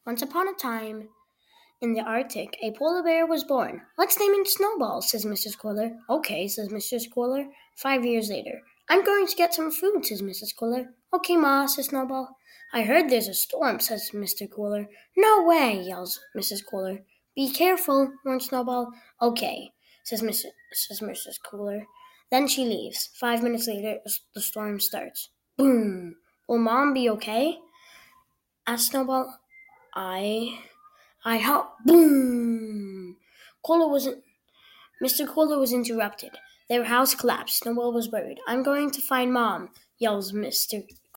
Once upon a time, in the Arctic, a polar bear was born. Let's name him Snowball, says Mrs. Quiller. Okay, says Mrs. Quiller. 5 years later. I'm going to get some food, says Mrs. Quiller. Okay, Ma, says Snowball. I heard there's a storm, says Mr. Quiller. No way, yells Mrs. Quiller. Be careful, warns Snowball. Okay, says Mrs. Quiller. Then she leaves. 5 minutes later, the storm starts. Boom! Will Mom be okay? Asked Snowball. I hope. Boom! Kohler was Mr. Kohler was interrupted. Their house collapsed. Snowball was buried. I'm going to find Mom, yells Mr.